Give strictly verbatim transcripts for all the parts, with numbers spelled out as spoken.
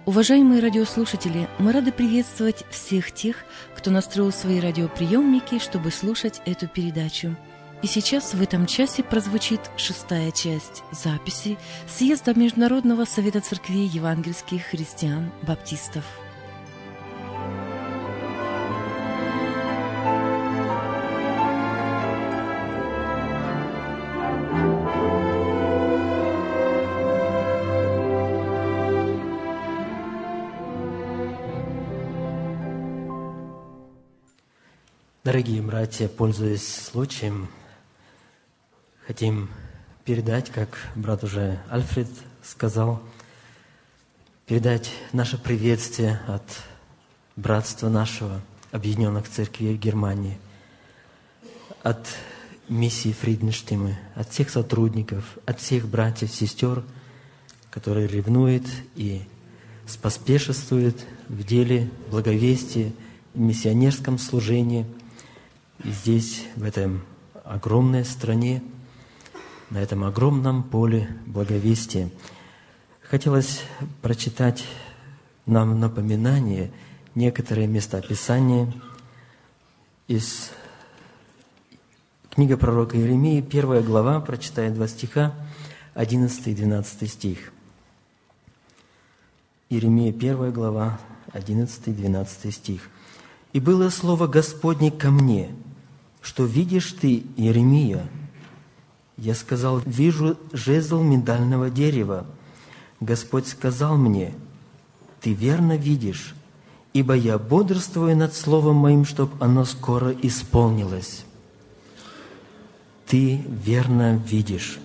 Уважаемые радиослушатели, мы рады приветствовать всех тех, кто настроил свои радиоприемники, чтобы слушать эту передачу. И сейчас в этом часе прозвучит шестая часть записи съезда Международного совета церквей евангельских христиан-баптистов. Дорогие братья, пользуясь случаем, хотим передать, как брат уже Альфред сказал, передать наше приветствие от братства нашего, Объединенных Церквей Германии, от миссии Фриденштиме, от всех сотрудников, от всех братьев, сестер, которые ревнуют и споспешествуют в деле благовестия, в миссионерском служении. И здесь, в этой огромной стране, на этом огромном поле благовестия, хотелось прочитать нам напоминание некоторые места Писания из книги пророка Иеремии, первая глава, прочитая два стиха, одиннадцатый и двенадцатый стих. Иеремия, первая глава, одиннадцатый и двенадцатый стих. «И было слово Господне ко мне, что видишь ты, Иеремия? Я сказал, вижу жезл миндального дерева. Господь сказал мне, ты верно видишь, ибо я бодрствую над словом моим, чтоб оно скоро исполнилось. Ты верно видишь».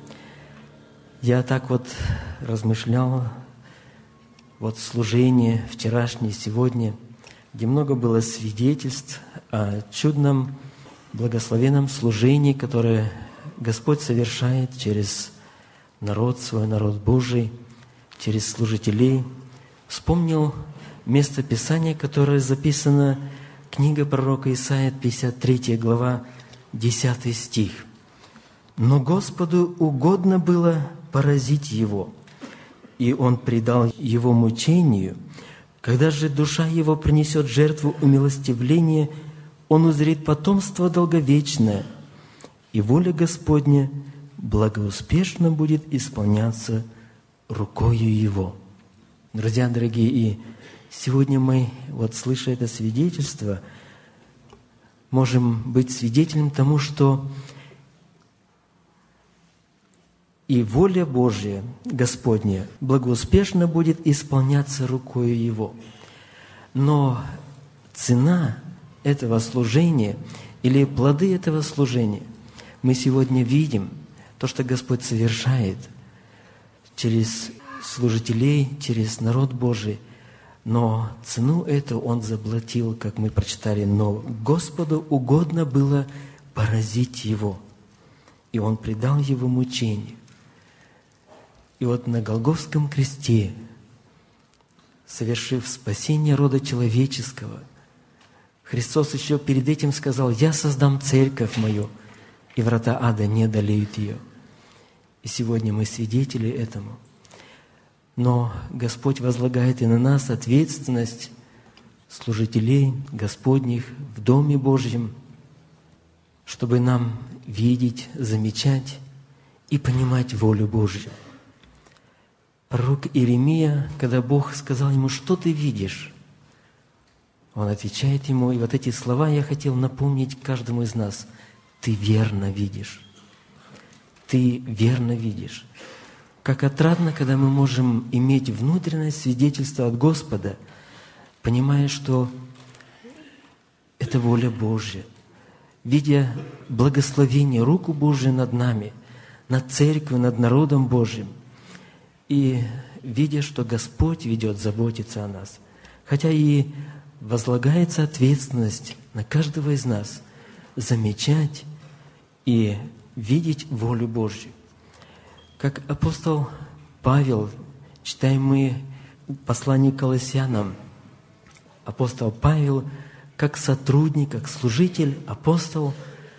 Я так вот размышлял, вот служение вчерашнее, сегодня, где много было свидетельств о чудном, благословенном служении, которое Господь совершает через народ свой, народ Божий, через служителей. Вспомнил место Писания, которое записано, книга пророка Исаия, пятьдесят третья глава, десятый стих. «Но Господу угодно было поразить его, и Он предал его мучению. Когда же душа его принесет жертву умилостивления, он узрит потомство долговечное, и воля Господня благоуспешно будет исполняться рукою его». Друзья дорогие, и сегодня мы, вот слыша это свидетельство, можем быть свидетелем тому, что и воля Божья, Господня, благоуспешно будет исполняться рукою Его. Но цена этого служения или плоды этого служения мы сегодня видим, то, что Господь совершает через служителей, через народ Божий, но цену эту Он заплатил, как мы прочитали, но Господу угодно было поразить Его, и Он предал Его мучению. И вот на Голгофском кресте, совершив спасение рода человеческого, Христос еще перед этим сказал: «Я создам церковь мою, и врата ада не одолеют ее». И сегодня мы свидетели этому. Но Господь возлагает и на нас ответственность служителей Господних в Доме Божьем, чтобы нам видеть, замечать и понимать волю Божью. Пророк Иеремия, когда Бог сказал ему: «Что ты видишь?», он отвечает ему, и вот эти слова я хотел напомнить каждому из нас: «Ты верно видишь». Ты верно видишь. Как отрадно, когда мы можем иметь внутреннее свидетельство от Господа, понимая, что это воля Божья, видя благословение, руку Божию над нами, над церковью, над народом Божьим, и видя, что Господь ведет, заботится о нас. Хотя и возлагается ответственность на каждого из нас замечать и видеть волю Божью. Как апостол Павел, читаем мы послание к Колоссянам, апостол Павел, как сотрудник, как служитель, апостол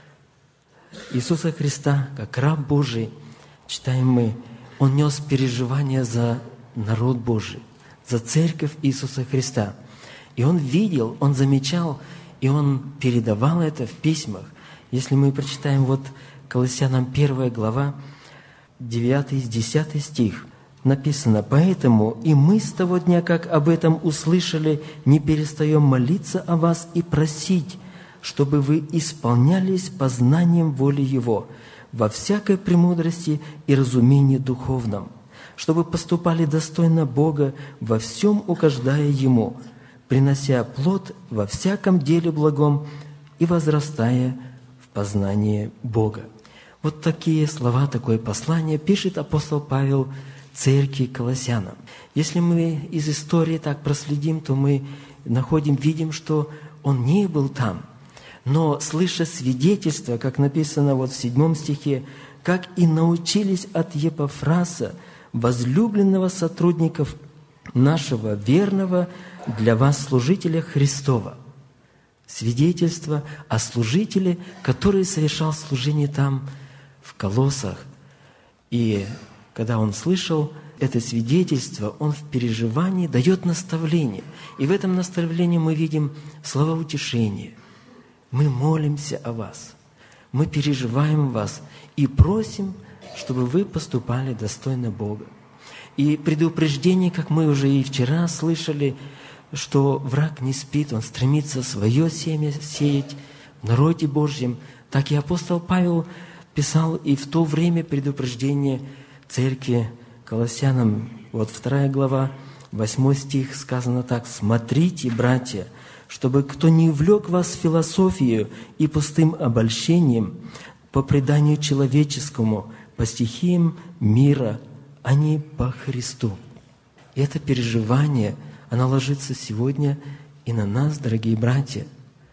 Иисуса Христа, как раб Божий, читаем мы, он нес переживания за народ Божий, за церковь Иисуса Христа. И он видел, он замечал, и он передавал это в письмах. Если мы прочитаем вот Колоссянам первая глава, девятый-десятый стих, написано: «Поэтому и мы с того дня, как об этом услышали, не перестаем молиться о вас и просить, чтобы вы исполнялись познанием воли Его во всякой премудрости и разумении духовном, чтобы поступали достойно Бога, во всем угождая Ему, принося плод во всяком деле благом и возрастая в познании Бога». Вот такие слова, такое послание пишет апостол Павел церкви Колоссянам. Если мы из истории так проследим, то мы находим, видим, что он не был там. Но, слыша свидетельство, как написано вот в седьмом стихе, как и научились от Епафраса, возлюбленного сотрудников нашего верного для вас служителя Христова. Свидетельство о служителе, который совершал служение там, в Колоссах. И когда он слышал это свидетельство, он в переживании дает наставление. И в этом наставлении мы видим слова утешения. Мы молимся о вас, мы переживаем вас и просим, чтобы вы поступали достойно Бога. И предупреждение, как мы уже и вчера слышали, что враг не спит, он стремится свое семя сеять в народе Божьем. Так и апостол Павел писал и в то время предупреждение церкви Колоссянам. Вот вторая глава, восьмой стих, сказано так: «Смотрите, братья, чтобы кто не увлек вас философией и пустым обольщением по преданию человеческому, по стихиям мира, а не по Христу». И это переживание, оно ложится сегодня и на нас, дорогие братья.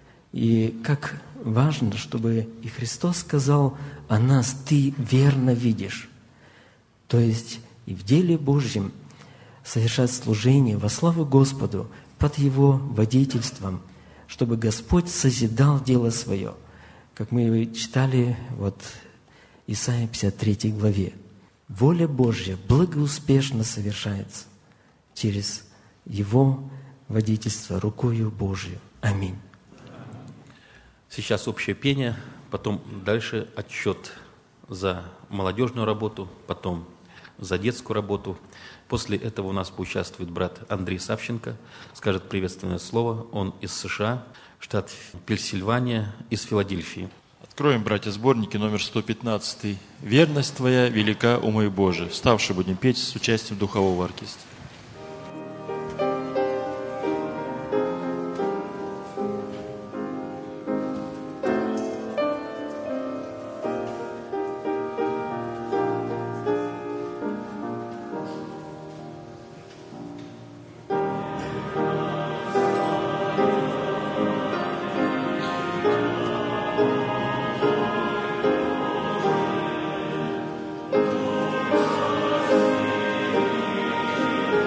И как важно, чтобы и Христос сказал о нас: «Ты верно видишь». То есть и в деле Божьем совершать служение во славу Господу под Его водительством, чтобы Господь созидал дело свое. Как мы читали вот Исайя пятьдесят третьей главе. Воля Божья благоуспешно совершается через Его водительство рукою Божью. Аминь. Сейчас общее пение, потом дальше отчет за молодежную работу, потом за детскую работу. После этого у нас поучаствует брат Андрей Савченко, скажет приветственное слово. Он из США, штат Пенсильвания, из Филадельфии. Откроем, братья, сборники номер сто пятнадцать. «Верность Твоя велика, о мой Боже». Вставши будем петь с участием духового оркестра. Thank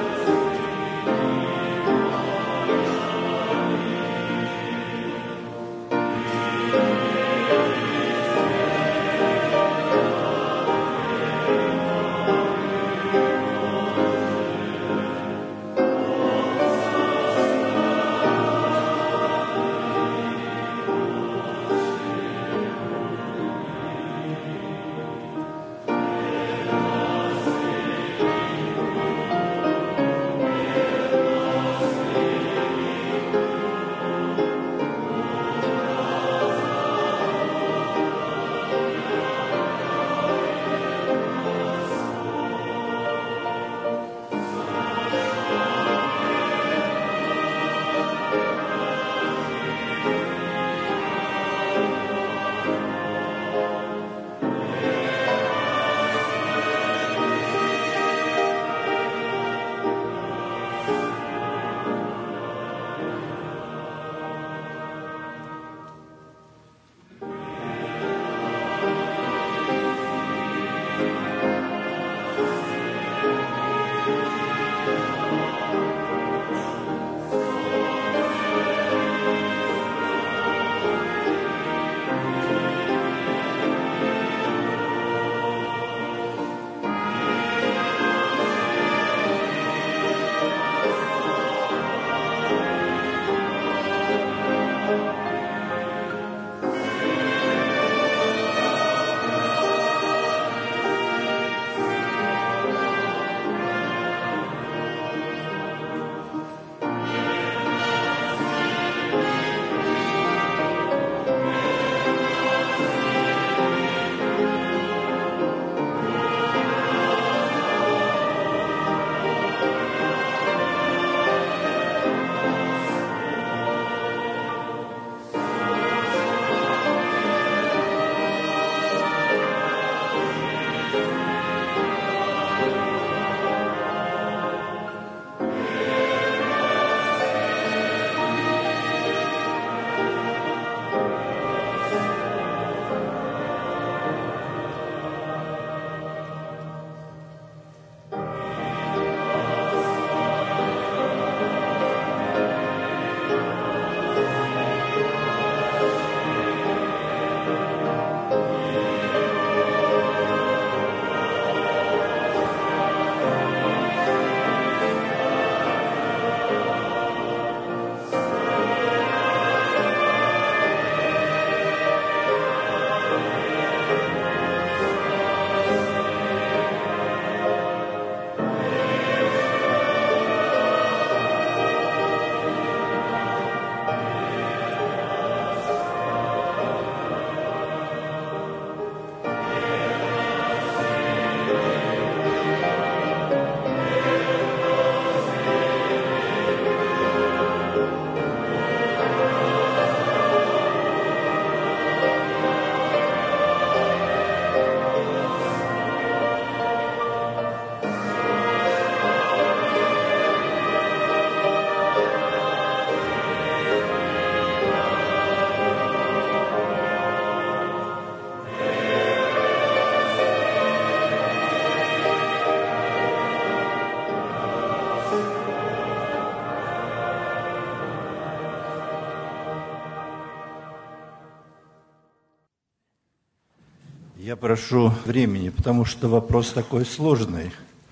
Я прошу времени, потому что вопрос такой сложный,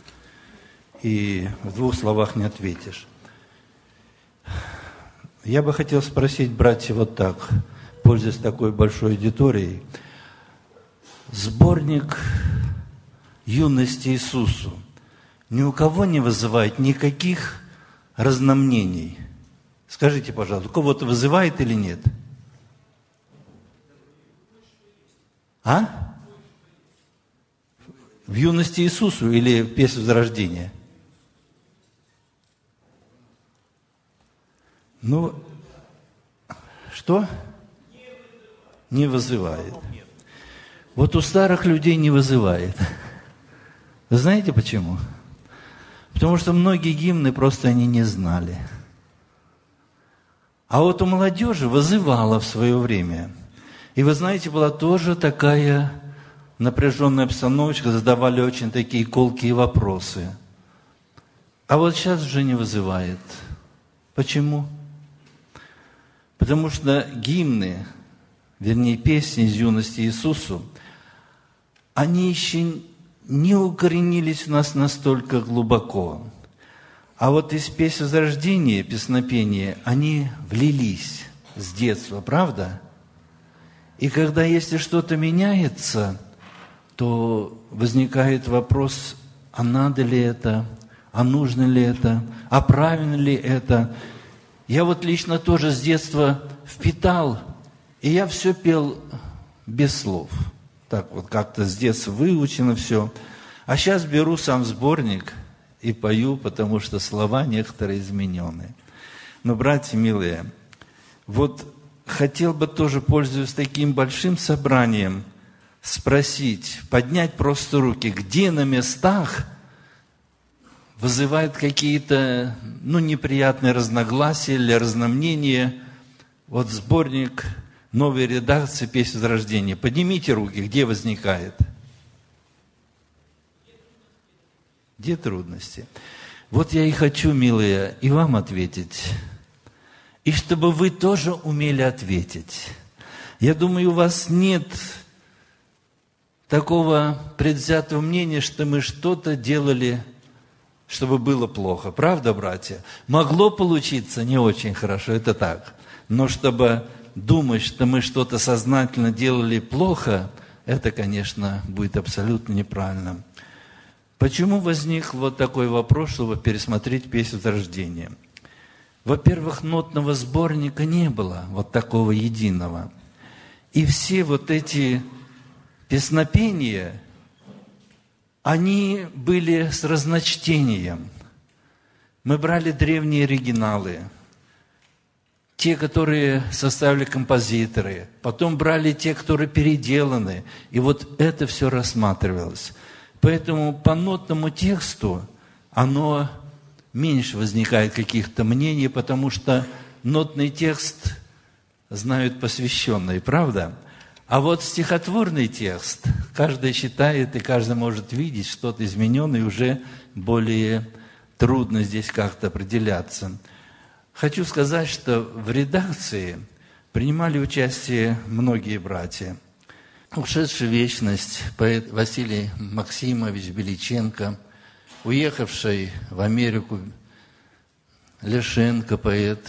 и в двух словах не ответишь. Я бы хотел спросить, братья, вот так, пользуясь такой большой аудиторией. Сборник «Юности Иисусу» ни у кого не вызывает никаких разномнений? Скажите, пожалуйста, у кого-то вызывает или нет? А? В «Юности Иисусу» или в «Песнь Возрождения»? Ну, что? Не вызывает. Вот у старых людей не вызывает. Вы знаете почему? Потому что многие гимны просто они не знали. А вот у молодежи вызывало в свое время. И вы знаете, была тоже такая напряженная обстановочка, задавали очень такие колкие вопросы. А вот сейчас уже не вызывает. Почему? Потому что гимны, вернее, песни из юности Иисусу, они еще не укоренились у нас настолько глубоко. А вот из песен Возрождения, песнопения, они влились с детства, правда? И когда, если что-то меняется, то возникает вопрос, а надо ли это, а нужно ли это, а правильно ли это. Я вот лично тоже с детства впитал, и я все пел без слов. Так вот как-то с детства выучено все. А сейчас беру сам сборник и пою, потому что слова некоторые изменены. Но, братья милые, вот хотел бы тоже, пользуясь таким большим собранием, спросить, поднять просто руки, где на местах вызывает какие-то, ну, неприятные разногласия или разномнения. Вот сборник новой редакции «Песнь Возрождения». Поднимите руки, где возникает? Где трудности? Вот я и хочу, милые, и вам ответить. И чтобы вы тоже умели ответить. Я думаю, у вас нет такого предвзятого мнения, что мы что-то делали, чтобы было плохо. Правда, братья? Могло получиться не очень хорошо, это так. Но чтобы думать, что мы что-то сознательно делали плохо, это, конечно, будет абсолютно неправильно. Почему возник вот такой вопрос, чтобы пересмотреть «Песнь Возрождения»? Во-первых, нотного сборника не было, вот такого единого. И все вот эти песнопения, они были с разночтением. Мы брали древние оригиналы, те, которые составили композиторы, потом брали те, которые переделаны, и вот это все рассматривалось. Поэтому по нотному тексту оно меньше возникает каких-то мнений, потому что нотный текст знают посвященные, правда? А вот стихотворный текст каждый читает, и каждый может видеть что-то измененное, и уже более трудно здесь как-то определяться. Хочу сказать, что в редакции принимали участие многие братья. Ушедший в вечность поэт Василий Максимович Беличенко, уехавший в Америку Лешенко, поэт,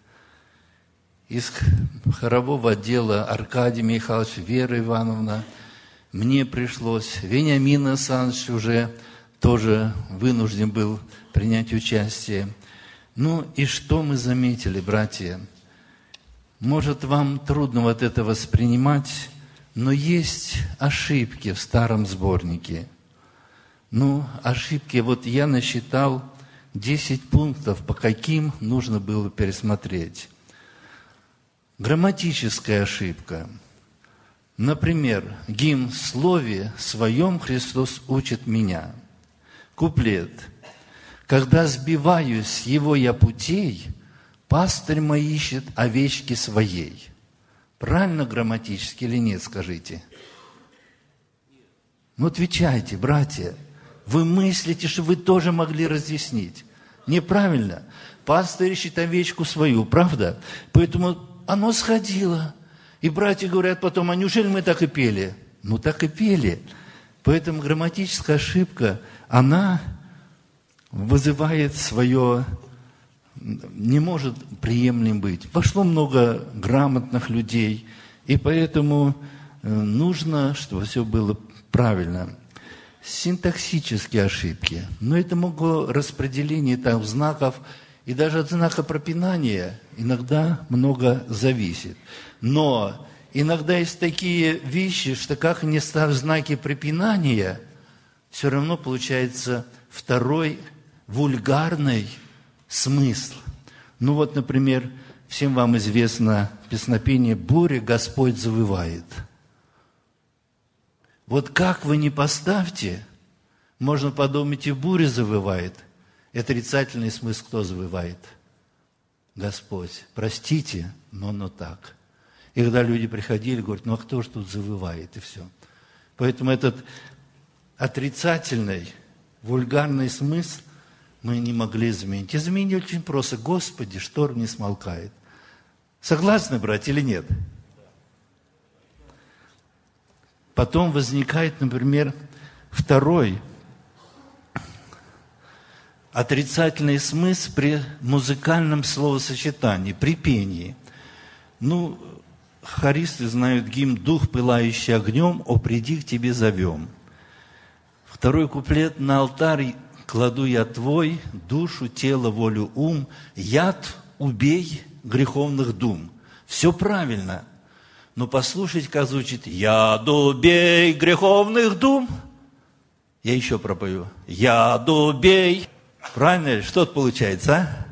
из хорового отдела Аркадий Михайлович, Вера Ивановна. Мне пришлось, Вениамин Александрович уже тоже вынужден был принять участие. Ну и что мы заметили, братья? Может, вам трудно вот это воспринимать, но есть ошибки в старом сборнике. Ну, ошибки, вот я насчитал десять пунктов, по каким нужно было пересмотреть. Грамматическая ошибка. Например, гимн в слове своем Христос учит меня. Куплет. Когда сбиваюсь его я путей, пастырь мой ищет овечки своей. Правильно грамматически или нет, скажите? Ну, отвечайте, братья. Вы мыслите, что вы тоже могли разъяснить. Неправильно. Пастырь ищет овечку свою, правда? Поэтому оно сходило. И братья говорят потом, а неужели мы так и пели? Ну, так и пели. Поэтому грамматическая ошибка, она вызывает свое... не может приемлем быть. Пошло много грамотных людей, и поэтому нужно, чтобы все было правильно. Синтаксические ошибки. Но это могло распределение там знаков, и даже от знака пропинания иногда много зависит. Но иногда есть такие вещи, что как не став знаки препинания, все равно получается второй вульгарный смысл. Ну вот, например, всем вам известно песнопение «Буря Господь завывает». Вот как вы не поставьте, можно подумать, и буря завывает. Отрицательный смысл кто завывает? Господь. Простите, но но так. И когда люди приходили, говорят, ну а кто же тут завывает? И все. Поэтому этот отрицательный, вульгарный смысл мы не могли изменить. Изменить очень просто. Господи, шторм не смолкает. Согласны, братья, или нет? Потом возникает, например, второй отрицательный смысл при музыкальном словосочетании, при пении. Ну, хористы знают гимн «Дух, пылающий огнем, о, приди к тебе зовем». Второй куплет: «На алтарь кладу я твой, душу, тело, волю, ум, яд убей греховных дум». Все правильно. Но послушайте, как звучит: «Яд убей греховных дум». Я еще пропою: «Яд убей». Правильно ли? Что-то получается, а?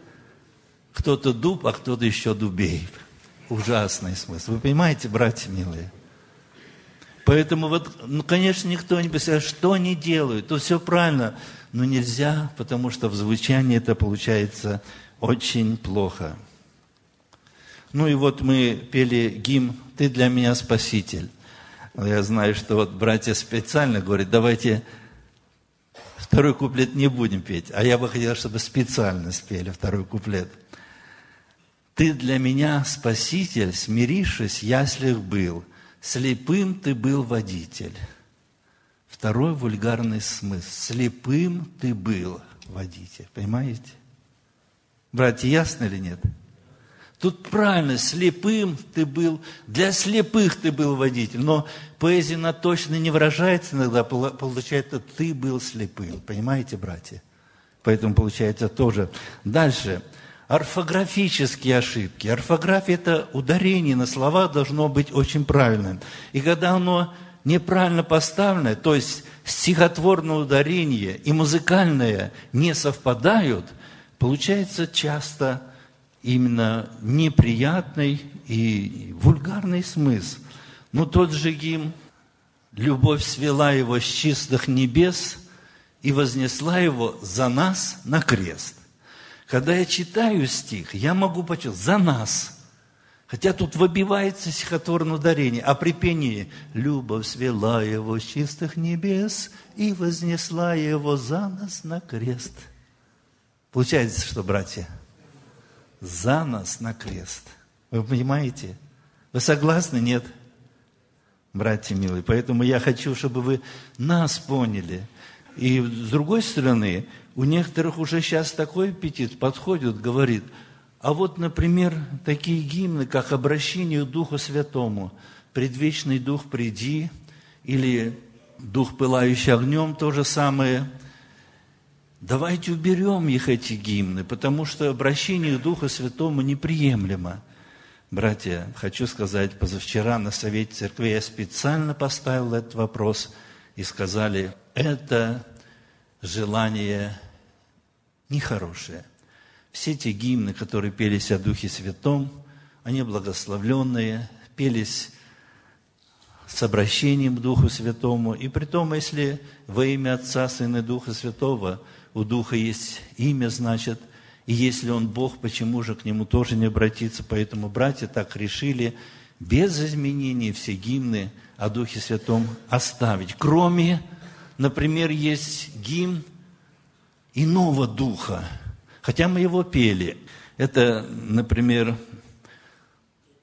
Кто-то дуб, а кто-то еще дубей. Ужасный смысл. Вы понимаете, братья милые? Поэтому вот, ну, конечно, никто не представляет, что они делают. То все правильно, но нельзя, потому что в звучании это получается очень плохо. Ну и вот мы пели гимн «Ты для меня спаситель». Я знаю, что вот братья специально говорят, давайте второй куплет не будем петь. А я бы хотел, чтобы специально спели второй куплет. «Ты для меня спаситель, смирившись, яслях был. Слепым ты был водитель». Второй вульгарный смысл. Слепым ты был водитель. Понимаете? Братья, ясно или нет? Тут правильно, слепым ты был, для слепых ты был водитель. Но поэзия она точно не выражается иногда, получается, ты был слепым. Понимаете, братья? Поэтому получается тоже. Дальше. Орфографические ошибки. Орфография – это ударение на слова должно быть очень правильным. И когда оно неправильно поставлено, то есть стихотворное ударение и музыкальное не совпадают, получается часто именно неприятный и вульгарный смысл. Но тот же гимн «Любовь свела его с чистых небес и вознесла его за нас на крест». Когда я читаю стих, я могу почувствовать «за нас». Хотя тут выбивается стихотворное ударение, а при пении «Любовь свела его с чистых небес и вознесла его за нас на крест». Получается, что, братья? За нас на крест. Вы понимаете? Вы согласны? Нет? Братья милые, поэтому я хочу, чтобы вы нас поняли. И с другой стороны, у некоторых уже сейчас такой аппетит подходит, говорит, а вот, например, такие гимны, как «Обращение к Духу Святому», «Предвечный Дух, приди», или «Дух, пылающий огнем», то же самое. Давайте уберем их, эти гимны, потому что обращение к Духу Святому неприемлемо. Братья, хочу сказать, позавчера на Совете Церкви я специально поставил этот вопрос, и сказали, это желание нехорошее. Все те гимны, которые пелись о Духе Святом, они благословленные, пелись с обращением к Духу Святому. И при том, если во имя Отца, Сына и Духа Святого, у Духа есть имя, значит, и если Он Бог, почему же к Нему тоже не обратиться? Поэтому братья так решили без изменений все гимны о Духе Святом оставить. Кроме, например, есть гимн иного духа, хотя мы его пели. Это, например,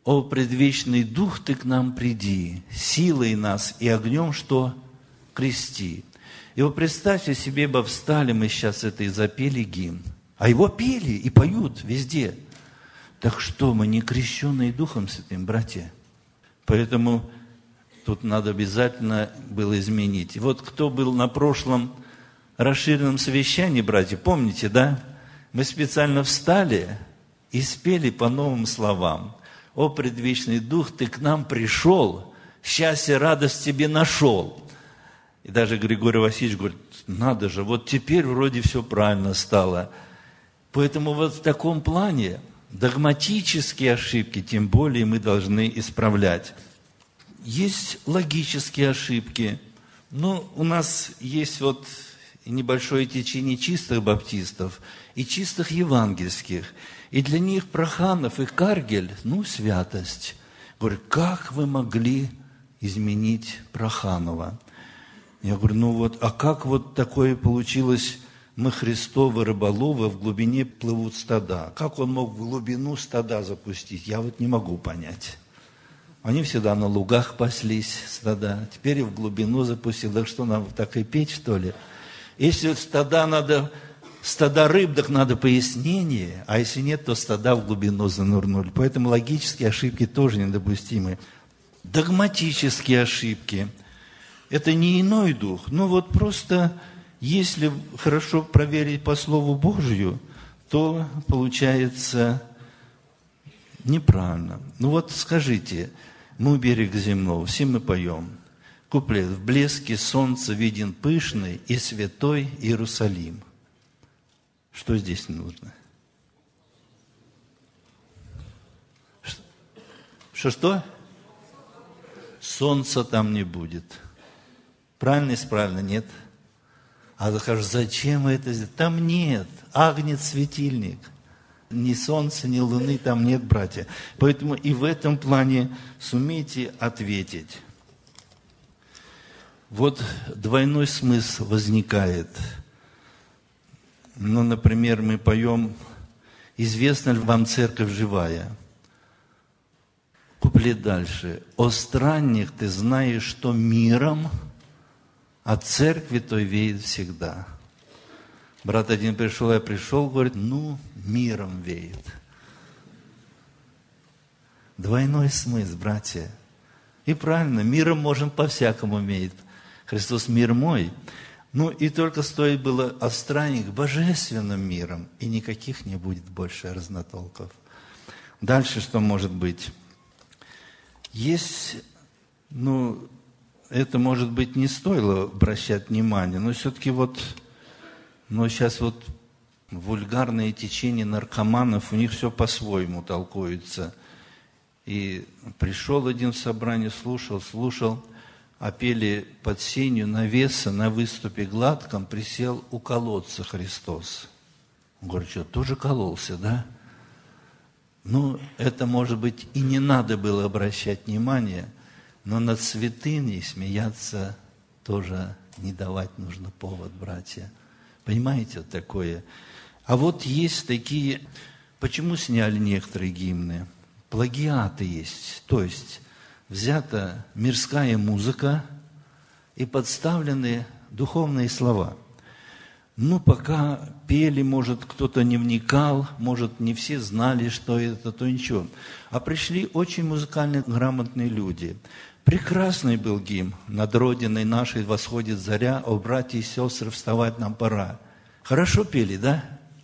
«О предвечный Дух, Ты к нам приди, силой нас и огнем, что крести». И вот представьте себе, бы встали мы сейчас это и запели гимн. А его пели и поют везде. Так что, мы не крещенные Духом Святым, братья? Поэтому тут надо обязательно было изменить. И вот кто был на прошлом расширенном совещании, братья, помните, да? Мы специально встали и спели по новым словам. «О предвечный Дух, Ты к нам пришел, счастье, радость Тебе нашел». И даже Григорий Васильевич говорит, надо же, вот теперь вроде все правильно стало. Поэтому вот в таком плане догматические ошибки, тем более мы должны исправлять. Есть логические ошибки. Ну, у нас есть вот небольшое течение чистых баптистов и чистых евангельских. И для них Проханов и Каргель, ну, святость. Говорят, как вы могли изменить Проханова? Я говорю, ну вот, а как вот такое получилось, мы Христовы рыболовы, в глубине плывут стада. Как он мог в глубину стада запустить? Я вот не могу понять. Они всегда на лугах паслись, стада. Теперь и в глубину запустил. Так что нам так и петь, что ли? Если стада надо, стада рыб, так надо пояснение, а если нет, то стада в глубину занырнули. Поэтому логические ошибки тоже недопустимы. Догматические ошибки. Это не иной дух. Ну вот просто, если хорошо проверить по Слову Божию, то получается неправильно. Ну вот скажите, мы у берега земного, все мы поем. Куплет. В блеске солнца виден пышный и святой Иерусалим. Что здесь нужно? Что-что? Солнца там не будет. Правильно, исправно? Нет. А ты скажешь, зачем это сделать? Там нет. Агнец, светильник. Ни солнца, ни луны там нет, братья. Поэтому и в этом плане сумейте ответить. Вот двойной смысл возникает. Ну, например, мы поем «Известна ли вам церковь живая?» Куплет дальше. «О странник, ты знаешь, что миром от церкви той веет всегда». Брат один пришел, я пришел, говорит, ну, миром веет. Двойной смысл, братья. И правильно, миром можем по-всякому веять. Христос мир мой. Ну, и только стоит было о странник божественным миром, и никаких не будет больше разнотолков. Дальше что может быть? Есть, ну, это, может быть, не стоило обращать внимание, но все-таки вот, но сейчас вот вульгарное течение наркоманов, у них все по-своему толкуется. И пришел один в собрание, слушал, слушал, а пели под сенью навеса на выступе гладком, присел у колодца Христос. Он говорит, что, тоже кололся, да? Ну, это, может быть, и не надо было обращать внимание, но над святыней смеяться тоже не давать нужно повод, братья. Понимаете, вот такое? А вот есть такие... Почему сняли некоторые гимны? Плагиаты есть. То есть взята мирская музыка и подставлены духовные слова. Ну, пока пели, может, кто-то не вникал, может, не все знали, что это, то ничего. А пришли очень музыкально грамотные люди. Прекрасный был гимн. «Над Родиной нашей восходит заря, о, братья и сестры, вставать нам пора». Хорошо пели, да?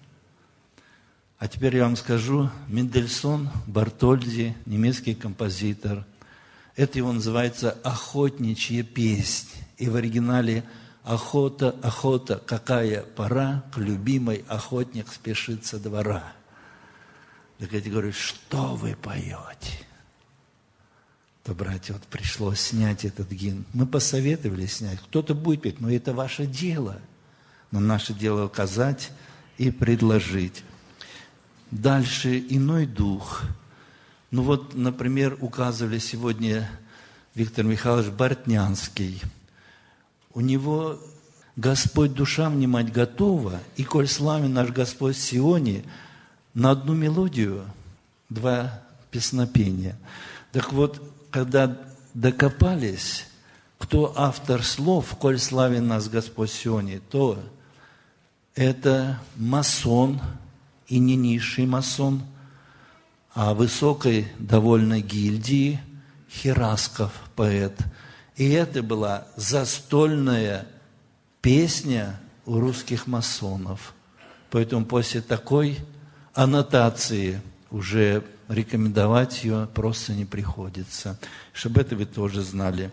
А теперь я вам скажу, Мендельсон, Бартольди, немецкий композитор, это его называется «Охотничья песнь». И в оригинале «Охота, охота, какая пора, к любимой охотник спешит со двора». Так я тебе говорю, что вы поете? То, братья, вот пришлось снять этот гимн. Мы посоветовали снять. Кто-то будет петь, но это ваше дело. Но наше дело указать и предложить. Дальше иной дух. Ну вот, например, указывали сегодня Виктор Михайлович Бортнянский. У него Господь душа внимать готова, и коль славен наш Господь в Сионе, на одну мелодию два песнопения. Так вот, когда докопались, кто автор слов, «Коль славен нас Господь Сионе», то это масон, и не низший масон, а высокой довольно гильдии, Херасков, поэт. И это была застольная песня у русских масонов. Поэтому после такой аннотации уже рекомендовать ее просто не приходится. Чтобы это вы тоже знали.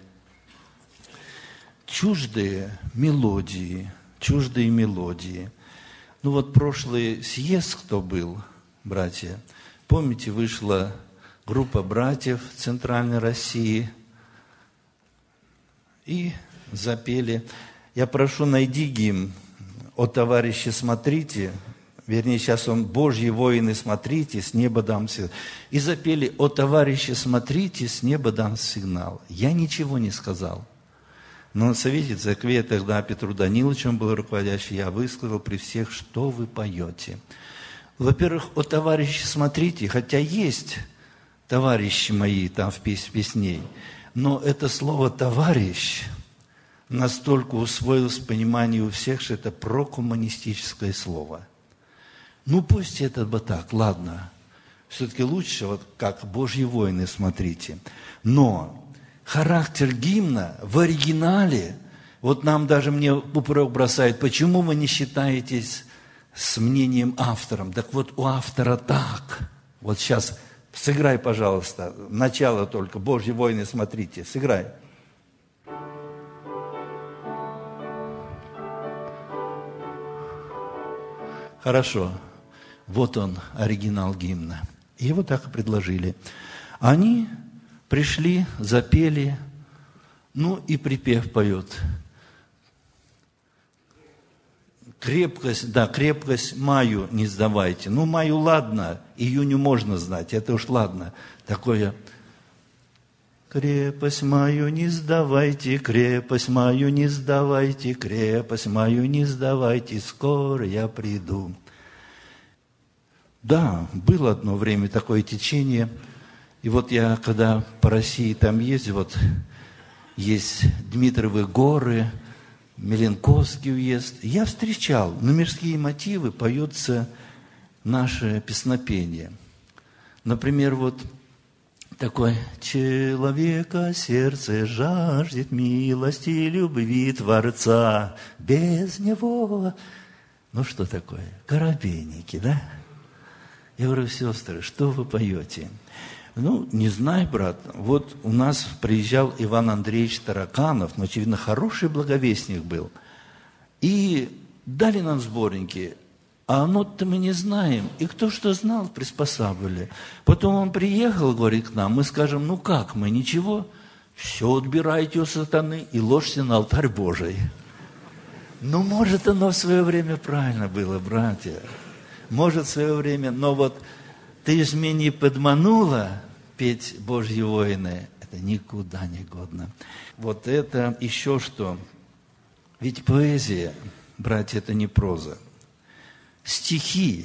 Чуждые мелодии, чуждые мелодии. Ну вот прошлый съезд, кто был, братья, помните, вышла группа братьев Центральной России и запели. Я прошу, найди гимн «О товарищи, смотрите», вернее, сейчас он «Божьи воины, смотрите, с неба дам сигнал». И запели «О товарищи, смотрите, с неба дам сигнал». Я ничего не сказал. Но на совете церкви тогда Петру Даниловичу, он был руководящий, я высказал при всех, что вы поете. Во-первых, «О товарищи, смотрите», хотя есть товарищи мои там в песней, но это слово «товарищ» настолько усвоилось в понимании у всех, что это прокоммунистическое слово. Ну, пусть это бы так, ладно. Все-таки лучше, вот как «Божьи воины, смотрите». Но характер гимна в оригинале, вот нам даже мне упрек бросает, почему вы не считаетесь с мнением автором? Так вот, у автора так. Вот сейчас сыграй, пожалуйста, начало только, «Божьи воины, смотрите», сыграй. Хорошо. Вот он, оригинал гимна. Его так и предложили. Они пришли, запели, ну и припев поет. Крепкость, да, крепкость маю не сдавайте. Ну, маю ладно, июню можно знать, это уж ладно. Такое. Крепость мою не сдавайте, крепость мою не сдавайте, крепость мою не сдавайте, скоро я приду. Да, было одно время такое течение. И вот я, когда по России там ездил, вот есть Дмитровы горы, Меленковский уезд, я встречал, на мирские мотивы поется наше песнопение. Например, вот такой: «Человека сердце жаждет милости и любви Творца, без него...» Ну, что такое? Коробейники, да? Я говорю: сестры, что вы поете? Ну, не знаю, брат. Вот у нас приезжал Иван Андреевич Тараканов, но, очевидно, хороший благовестник был. И дали нам сборники. А оно-то мы не знаем. И кто что знал, приспосабливали. Потом он приехал, говорит, к нам. Мы скажем: ну как мы, ничего? Все отбирайте у сатаны и ложьте на алтарь Божий. Ну, может, оно в свое время правильно было, братья. Может, в свое время. Но вот ты ж меня не подманула петь «Божьи воины». Это никуда не годно. Вот это еще что. Ведь поэзия, братья, это не проза. Стихи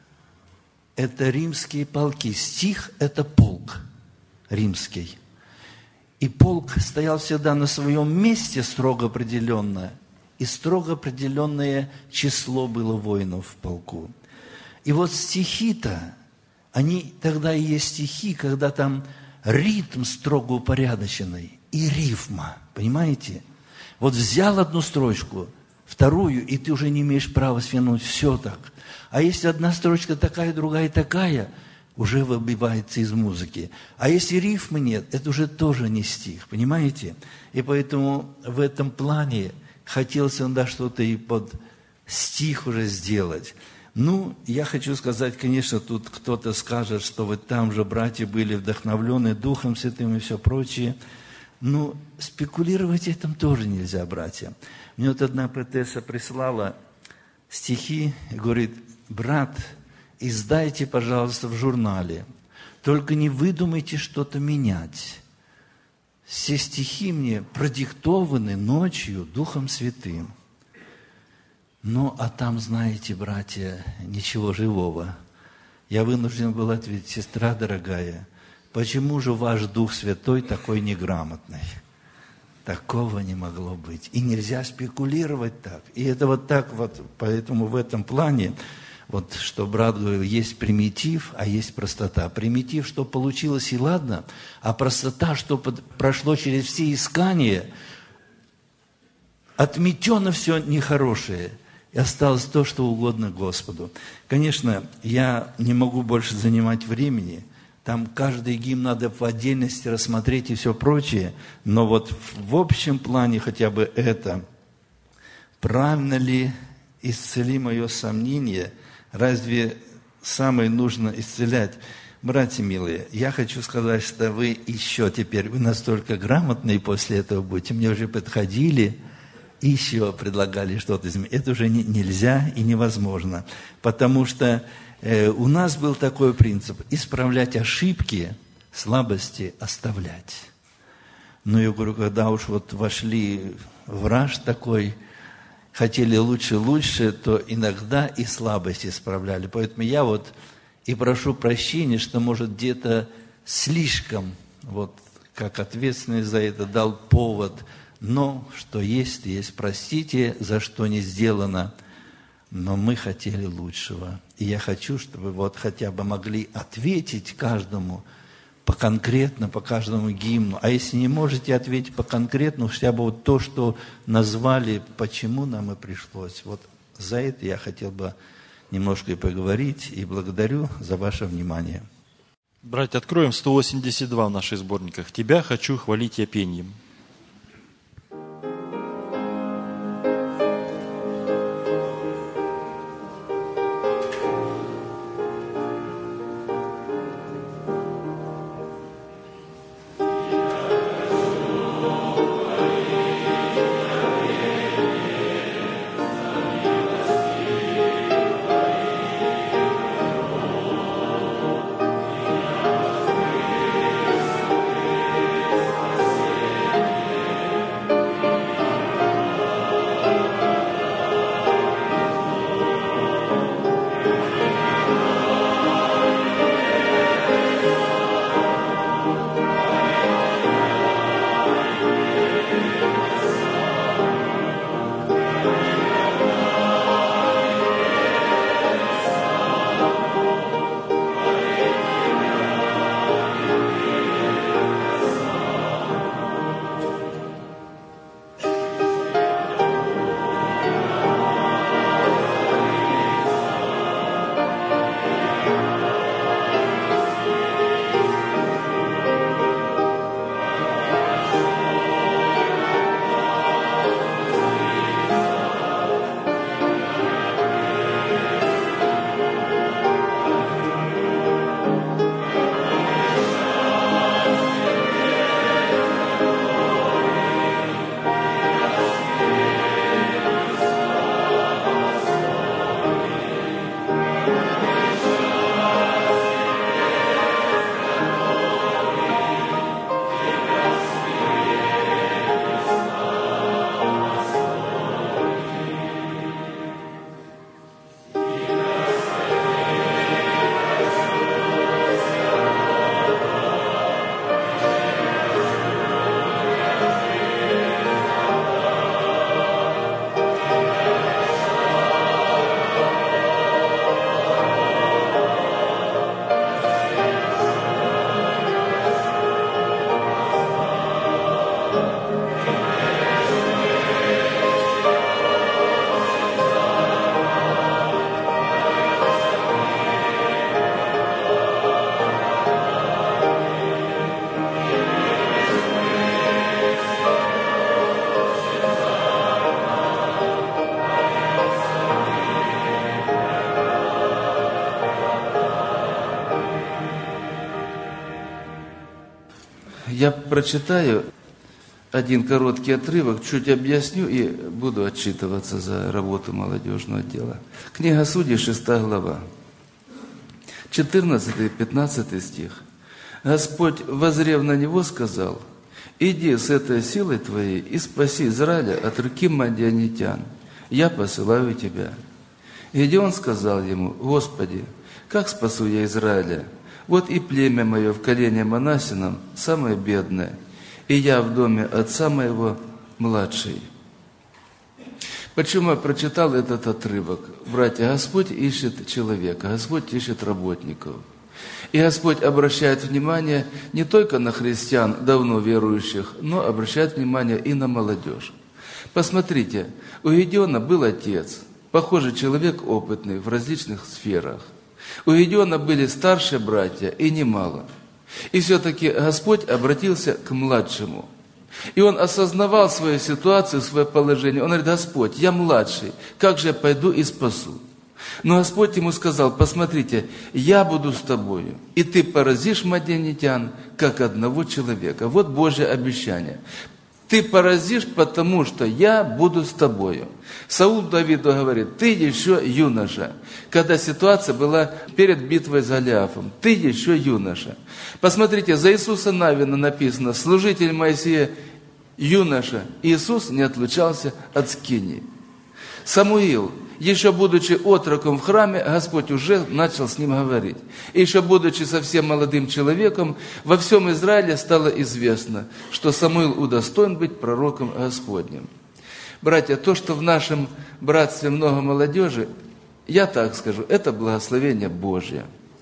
– это римские полки. Стих – это полк римский. И полк стоял всегда на своем месте строго определенное. И строго определенное число было воинов в полку. И вот стихи-то, они тогда и есть стихи, когда там ритм строго упорядоченный и рифма, понимаете? Вот взял одну строчку, вторую, и ты уже не имеешь права свернуть, все так. А если одна строчка такая, другая такая, уже выбивается из музыки. А если рифмы нет, это уже тоже не стих, понимаете? И поэтому в этом плане хотелось иногда что-то и под стих уже сделать. Ну, я хочу сказать, конечно, тут кто-то скажет, что вы там же, братья, были вдохновлены Духом Святым и все прочее. Ну, спекулировать этим тоже нельзя, братья. Мне вот одна поэтесса прислала стихи и говорит: брат, издайте, пожалуйста, в журнале. Только не выдумайте что-то менять. Все стихи мне продиктованы ночью Духом Святым. Ну, а там, знаете, братья, ничего живого. Я вынужден был ответить: сестра дорогая, почему же ваш Дух Святой такой неграмотный? Такого не могло быть. И нельзя спекулировать так. И это вот так вот, поэтому в этом плане, вот что брат говорил, есть примитив, а есть простота. Примитив, что получилось, и ладно, а простота, что под, прошло через все искания, отметено все нехорошее, и осталось то, что угодно Господу. Конечно, я не могу больше занимать времени, там каждый гимн надо в отдельности рассмотреть и все прочее, но вот в общем плане хотя бы это, правильно ли исцели мое сомнение, разве самое нужно исцелять? Братья милые, я хочу сказать, что вы еще теперь, вы настолько грамотные после этого будете, мне уже подходили, и еще предлагали что-то изменить. Это уже не, нельзя и невозможно, потому что э, у нас был такой принцип, исправлять ошибки, слабости оставлять. Но я говорю, когда уж вот вошли в раж такой, хотели лучше-лучше, то иногда и слабости исправляли. Поэтому я вот и прошу прощения, что, может, где-то слишком, вот как ответственный за это, дал повод. Но что есть, есть. Простите, за что не сделано. Но мы хотели лучшего. И я хочу, чтобы вот хотя бы могли ответить каждому по конкретно, по каждому гимну. А если не можете ответить по конкретному, хотя бы вот то, что назвали, почему нам и пришлось. Вот за это я хотел бы немножко и поговорить. И благодарю за ваше внимание. Братья, откроем сто восемьдесят два в наших сборниках. «Тебя хочу хвалить я пеньем». Я прочитаю один короткий отрывок, чуть объясню и буду отчитываться за работу молодежного отдела. Книга Судей, шестая глава, четырнадцатый-пятнадцатый стих. Господь, воззрев на него, сказал: «Иди с этой силой твоей и спаси Израиля от руки мадианитян. Я посылаю тебя». Гедеон сказал ему: «Господи, как спасу я Израиля? Вот и племя мое в колене Манасином самое бедное, и я в доме отца моего младший». Почему я прочитал этот отрывок? Братья, Господь ищет человека, Господь ищет работников. И Господь обращает внимание не только на христиан, давно верующих, но обращает внимание и на молодежь. Посмотрите, у Гедеона был отец, похожий человек опытный в различных сферах. У Гедеона были старшие братья, и немало. И все-таки Господь обратился к младшему. И он осознавал свою ситуацию, свое положение. Он говорит: «Господь, я младший, как же я пойду и спасу?» Но Господь ему сказал: «Посмотрите, я буду с тобою, и ты поразишь мадианитян, как одного человека». Вот Божье обещание. Ты поразишь, потому что я буду с тобою. Саул Давиду говорит: ты еще юноша. Когда ситуация была перед битвой с Голиафом, ты еще юноша. Посмотрите, за Иисуса Навина написано: служитель Моисея юноша. Иисус не отлучался от скинии. Самуил, еще будучи отроком в храме, Господь уже начал с ним говорить. И еще будучи совсем молодым человеком, во всем Израиле стало известно, что Самуил удостоен быть пророком Господним. Братья, то, что в нашем братстве много молодежи, я так скажу, это благословение Божье.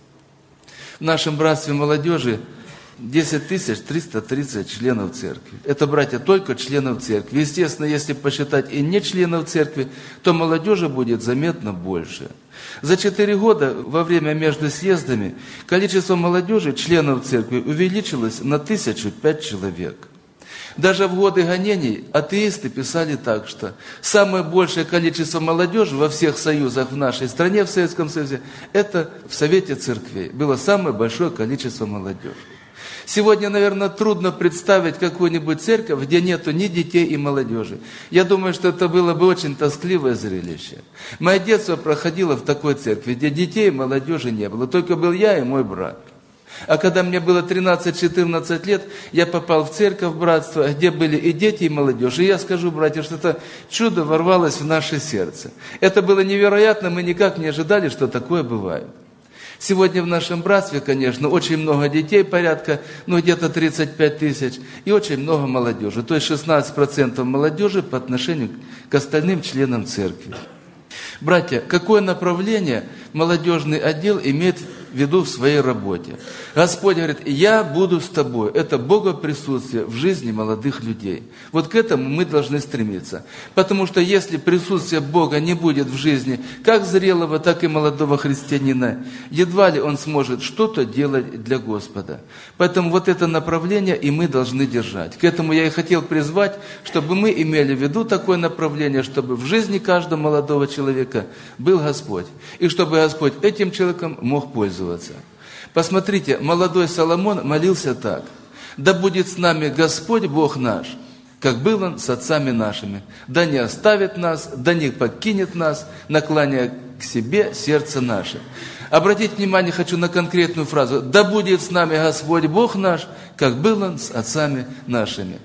В нашем братстве молодежи десять тысяч триста тридцать членов церкви. Это, братья, только членов церкви. Естественно, если посчитать и не членов церкви, то молодежи будет заметно больше. За четыре года, во время между съездами, количество молодежи, членов церкви, увеличилось на тысячу пять человек. Даже в годы гонений атеисты писали так, что самое большее количество молодежи во всех союзах в нашей стране, в Советском Союзе, это в Совете Церквей. Было самое большое количество молодежи. Сегодня, наверное, трудно представить какую-нибудь церковь, где нету ни детей и молодежи. Я думаю, что это было бы очень тоскливое зрелище. Мое детство проходило в такой церкви, где детей и молодежи не было. Только был я и мой брат. А когда мне было тринадцать-четырнадцать лет, я попал в церковь, братство, где были и дети, и молодежь. И я скажу, братья, что это чудо ворвалось в наше сердце. Это было невероятно, мы никак не ожидали, что такое бывает. Сегодня в нашем братстве, конечно, очень много детей, порядка, ну, где-то тридцать пять тысяч, и очень много молодежи. То есть шестнадцать процентов молодежи по отношению к остальным членам церкви. Братья, какое направление молодежный отдел имеет в виду в своей работе? Господь говорит: я буду с тобой. Это Богоприсутствие в жизни молодых людей. Вот к этому мы должны стремиться. Потому что если присутствие Бога не будет в жизни как зрелого, так и молодого христианина, едва ли он сможет что-то делать для Господа. Поэтому вот это направление и мы должны держать. К этому я и хотел призвать, чтобы мы имели в виду такое направление, чтобы в жизни каждого молодого человека был Господь. И чтобы Господь этим человеком мог пользоваться. Посмотрите, молодой Соломон молился так: «Да будет с нами Господь Бог наш, как был Он с отцами нашими, да не оставит нас, да не покинет нас, наклоняя к себе сердце наше». Обратите внимание хочу на конкретную фразу: «Да будет с нами Господь Бог наш, как был Он с отцами нашими».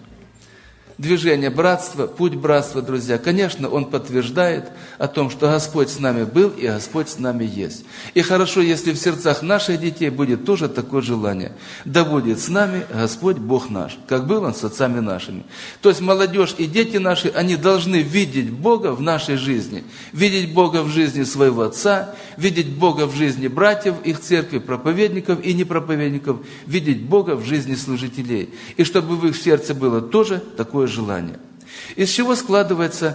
Движение братства, путь братства, друзья, конечно, он подтверждает о том, что Господь с нами был и Господь с нами есть. И хорошо, если в сердцах наших детей будет тоже такое желание. Да будет с нами Господь Бог наш, как был Он с отцами нашими. То есть молодежь и дети наши, они должны видеть Бога в нашей жизни. Видеть Бога в жизни своего отца, видеть Бога в жизни братьев, их церкви, проповедников и непроповедников, видеть Бога в жизни служителей. И чтобы в их сердце было тоже такое желание. Из чего складывается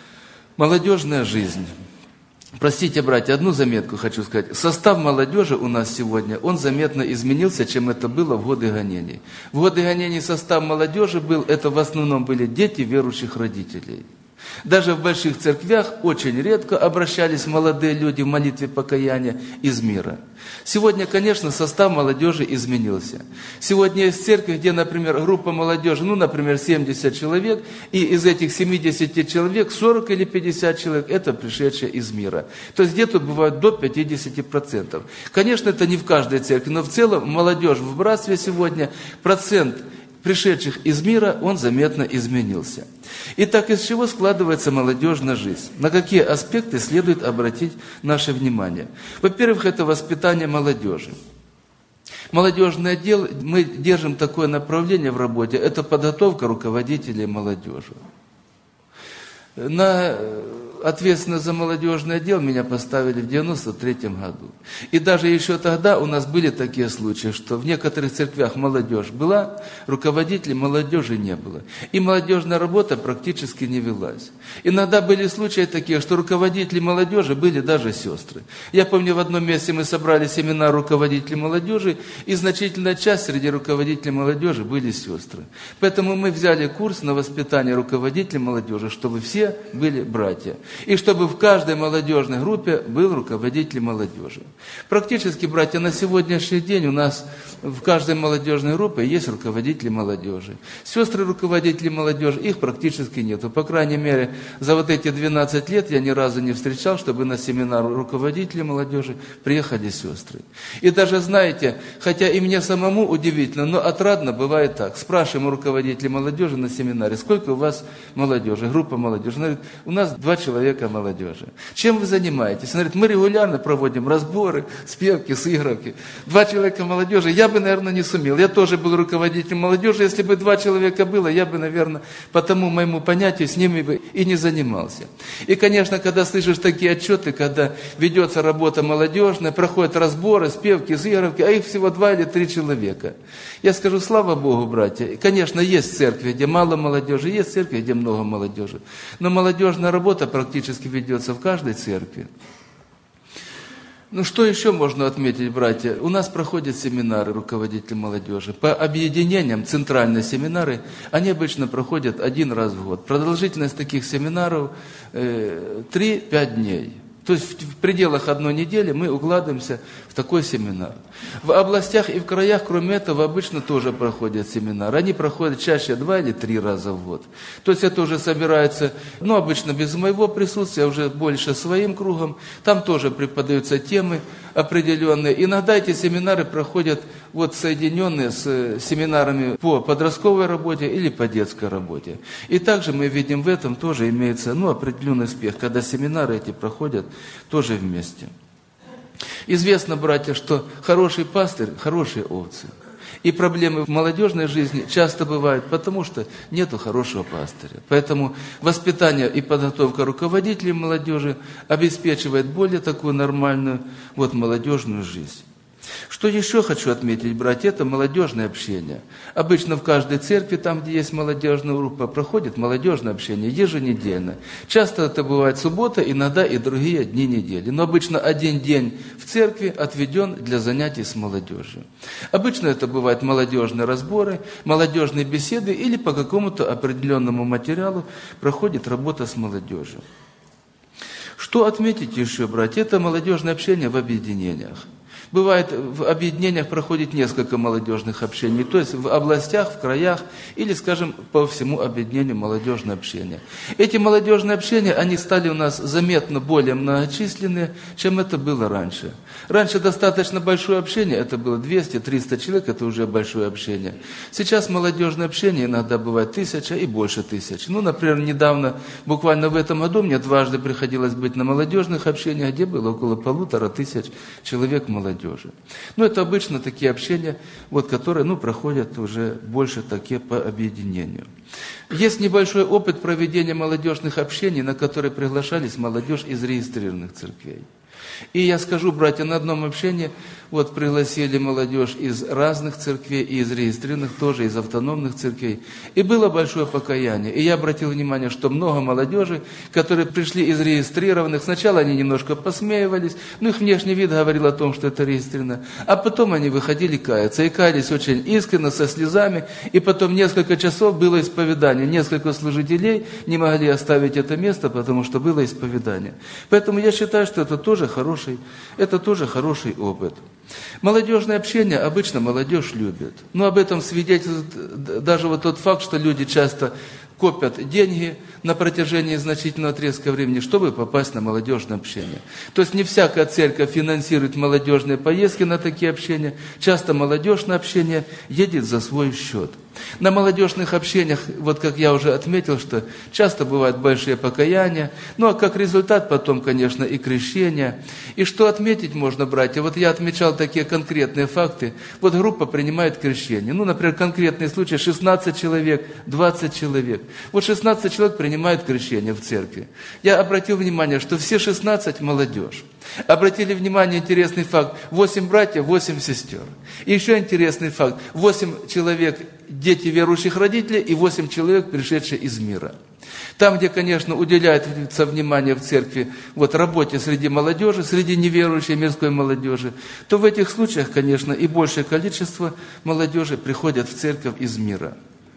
молодежная жизнь? Простите, братья, одну заметку хочу сказать. Состав молодежи у нас сегодня, он заметно изменился, чем это было в годы гонений. В годы гонений состав молодежи был, это в основном были дети верующих родителей. Даже в больших церквях очень редко обращались молодые люди в молитве покаяния из мира. Сегодня, конечно, состав молодежи изменился. Сегодня есть церковь, где, например, группа молодежи, ну, например, семьдесят человек, и из этих семидесяти человек сорок или пятьдесят человек – это пришедшие из мира. То есть где-то бывает до пятидесяти процентов. Конечно, это не в каждой церкви, но в целом молодежь в братстве сегодня, процент пришедших из мира, он заметно изменился. Итак, из чего складывается молодежная жизнь? На какие аспекты следует обратить наше внимание? Во-первых, это воспитание молодежи. Молодежный отдел, мы держим такое направление в работе, это подготовка руководителей молодежи. На ответственность за молодежный отдел меня поставили в девяносто третьем году. И даже еще тогда у нас были такие случаи, что в некоторых церквях молодежь была, руководителей молодежи не было. И молодежная работа практически не велась. Иногда были случаи такие, что руководители молодежи были даже сестры. Я помню, в одном месте мы собрали семинар руководителей молодежи, и значительная часть среди руководителей молодежи были сестры. Поэтому мы взяли курс на воспитание руководителей молодежи, чтобы все были братья. И чтобы в каждой молодежной группе был руководитель молодежи. Практически, братья, на сегодняшний день у нас в каждой молодежной группе есть руководители молодежи. Сестры руководители молодежи, их практически нету. По крайней мере, за вот эти двенадцать лет я ни разу не встречал, чтобы на семинар руководителей молодежи приехали сестры. И даже, знаете, хотя и мне самому удивительно, но отрадно бывает так. Спрашиваем у руководителей молодежи на семинаре, сколько у вас молодежи, группа молодежи. Он говорит, у нас два человека молодежи. Чем вы занимаетесь? Он говорит, мы регулярно проводим разборы, спевки, сыгровки. Два человека молодежи, я бы, наверное, не сумел. Я тоже был руководителем молодежи. Если бы два человека было, я бы, наверное, по тому моему понятию с ними бы и не занимался. И, конечно, когда слышишь такие отчеты, когда ведется работа молодежная, проходят разборы, спевки, сыгровки, а их всего два или три человека. Я скажу, слава Богу, братья. Конечно, есть церкви, где мало молодежи, есть церкви, где много молодежи. Но молодежная работа практически ведется в каждой церкви. Ну, что еще можно отметить, братья? У нас проходят семинары руководителей молодежи. По объединениям, центральные семинары, они обычно проходят один раз в год. Продолжительность таких семинаров э, три-пять дней. То есть в пределах одной недели мы укладываемся в такой семинар. В областях и в краях, кроме этого, обычно тоже проходят семинары. Они проходят чаще два или три раза в год. То есть это уже собирается, ну, обычно без моего присутствия, уже больше своим кругом. Там тоже преподаются темы определенные. Иногда эти семинары проходят вот соединенные с семинарами по подростковой работе или по детской работе. И также мы видим в этом тоже имеется, ну, определенный успех, когда семинары эти проходят тоже вместе. Известно, братья, что хороший пастырь – хорошие овцы. И проблемы в молодежной жизни часто бывают, потому что нету хорошего пастыря. Поэтому воспитание и подготовка руководителей молодежи обеспечивает более такую нормальную вот, молодежную жизнь. Что еще хочу отметить, братья, это молодежное общение. Обычно в каждой церкви, там, где есть молодежная группа, проходит молодежное общение еженедельно. Часто это бывает суббота, иногда и другие дни недели. Но обычно один день в церкви отведен для занятий с молодежью. Обычно это бывают молодежные разборы, молодежные беседы или по какому-то определенному материалу проходит работа с молодежью. Что отметить еще, братья, это молодежное общение в объединениях. Бывает, в объединениях проходит несколько молодежных общений, то есть в областях, в краях, или, скажем, по всему объединению молодежное общение. Эти молодежные общения, они стали у нас заметно более многочисленные, чем это было раньше. Раньше достаточно большое общение, это было двести-триста человек, это уже большое общение. Сейчас молодежное общение иногда бывает тысяча и больше тысяч. Ну, например, недавно, буквально в этом году, мне дважды приходилось быть на молодежных общениях, где было около полутора тысяч человек молодежи. Ну, это обычно такие общения, вот, которые ну, проходят уже больше такие по объединению. Есть небольшой опыт проведения молодежных общений, на которые приглашались молодежь из регистрированных церквей. И я скажу, братья, на одном общении вот пригласили молодежь из разных церквей, и из регистрированных тоже, из автономных церквей. И было большое покаяние. И я обратил внимание, что много молодежи, которые пришли из регистрированных, сначала они немножко посмеивались, но их внешний вид говорил о том, что это регистрировано. А потом они выходили каяться, и каялись очень искренне, со слезами. И потом несколько часов было исповедание. Несколько служителей не могли оставить это место, потому что было исповедание. Поэтому я считаю, что это тоже хороший, это тоже хороший опыт. Молодежное общение обычно молодежь любит. Но об этом свидетельствует даже вот тот факт, что люди часто копят деньги на протяжении значительного отрезка времени, чтобы попасть на молодежное общение. То есть не всякая церковь финансирует молодежные поездки на такие общения. Часто молодежь на общение едет за свой счет. На молодежных общениях, вот как я уже отметил, что часто бывают большие покаяния, ну а как результат потом, конечно, и крещение. И что отметить можно, братья? Вот я отмечал такие конкретные факты. Вот группа принимает крещение. Ну, например, конкретный случай: шестнадцать человек, двадцать человек. Вот шестнадцать человек принимают крещение в церкви. Я обратил внимание, что все шестнадцать молодежь. Обратили внимание, интересный факт: восемь братьев, восемь сестер. И еще интересный факт: восемь человек дети верующих родителей и восемь человек, пришедшие из мира. Там, где, конечно, уделяется внимание в церкви вот, работе среди молодежи, среди неверующей мирской молодежи, то в этих случаях, конечно, и большее количество молодежи приходят в церковь из мира.